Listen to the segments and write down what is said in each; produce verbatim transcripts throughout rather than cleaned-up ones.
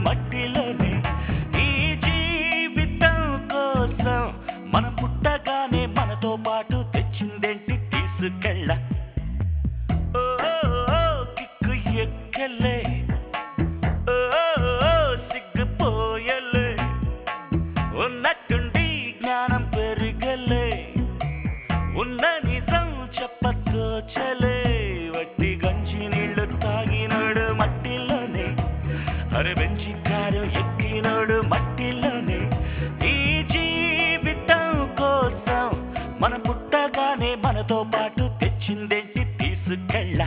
మట్టిలోనే ఈ జీవితం కోసం మనం పుట్టగానే మనతో పాటు తెచ్చిందేంటి తీసుకెళ్ళ ఓ కిక్కు ఎక్కలే ఓ సిగ్గుపోయలే ఉన్నట్టుండి జ్ఞానం పెరిగలే ఉన్న నిజం చెప్పతోచలే వట్టి గంజి నీళ్లు తాగినోడు మట్టిలోనే అరే బెంచి కారు ఎక్కినోడు మట్టిలోనే ఈ జీవితం కోసం మన పుట్టగానే మనతో పాటు తెచ్చిందేంటి తీసుకెళ్ళ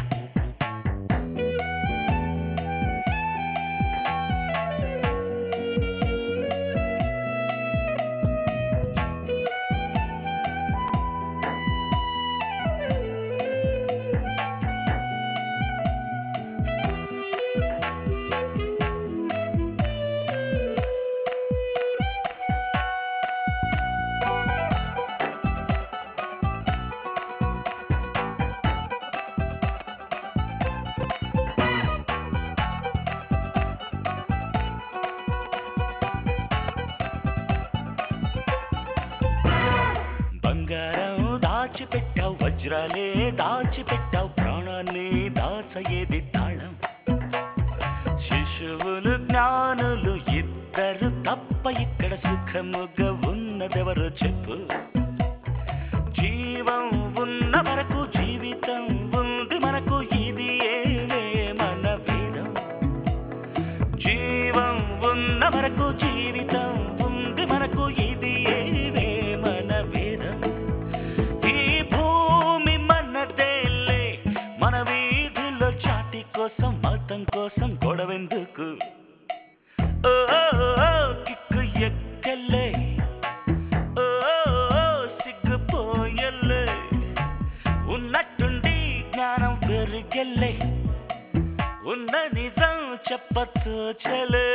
బంగారం దాచిపెట్టావు వజ్రాలే దాచిపెట్టావు ప్రాణాన్ని దాచయేది తాళం శిశువులు జ్ఞానులు ఇద్దరు తప్ప ఇక్కడ సుఖముగా ఉన్నదెవరో చెప్పు జీవం ఉన్న వరకు జీవితం ఉంది మనకు ఇది ఏమే మన వేదం జీవం ఉన్న వరకు జీవితం ఉంది మనకు ఇది ఏమే మన వేదం ఈ భూమి మనదేలే మన వీధిలో చాటి కోసం మతం కోసం గొడవెందుకు ఓ కిక్కు ఎక్కలే ఓ సిగ్గుపోయలే ఉన్నట్టుండి జ్ఞానం పెరిగలే ఉన్న నిజం చెప్పతోచలే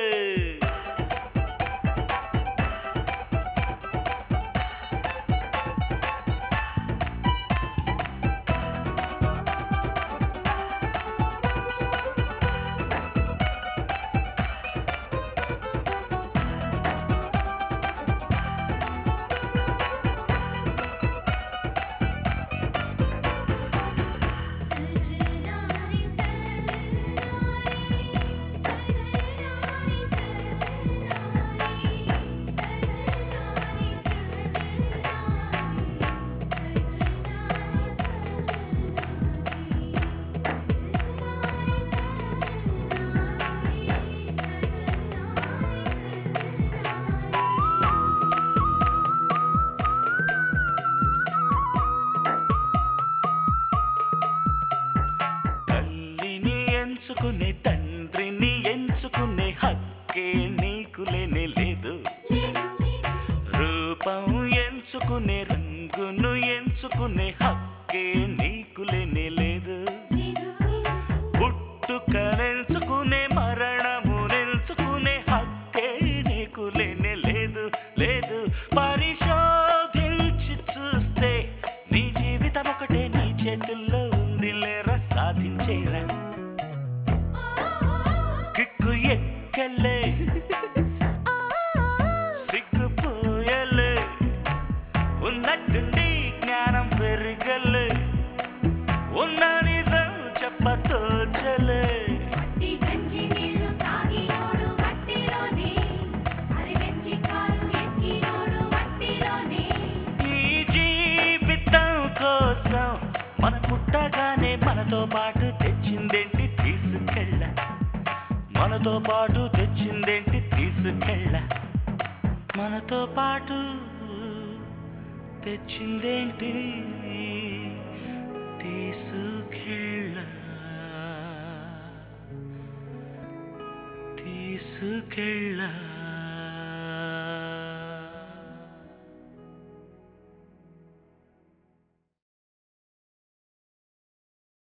ఎంచుకునే తండ్రిని ఎంచుకునే హక్కే నీకు లేనే లేదు రూపం ఎంచుకునే రంగును ఎంచుకునే హక్కే నీకు లేనే లేదు పుట్టుకనెంచుకునే మరణమునెంచుకునే హక్కే నీకు లేనే లేదు లేదు పరిశోధించి చూస్తే నీ జీవితం ఒకటే నీ చేతుల్లో ఉంది లేరా సాధించేరా కిక్కు ఎక్కలే సిగ్గుపోయలే ఉన్నట్టుండి జ్ఞానం పెరిగలే ఉన్న నిజం చెప్పతోచలే ఈ జీవితం కోసం మన పుట్టగానే మనతో పాటు తెచ్చిందేంటి తీసుకెళ్ళ మనతో పాటు తెచ్చిందేంటి తీసుకెళ్ళ మనతో పాటు తెచ్చిందేంటి తీసుకెళ్ళ తీసుకెళ్ళ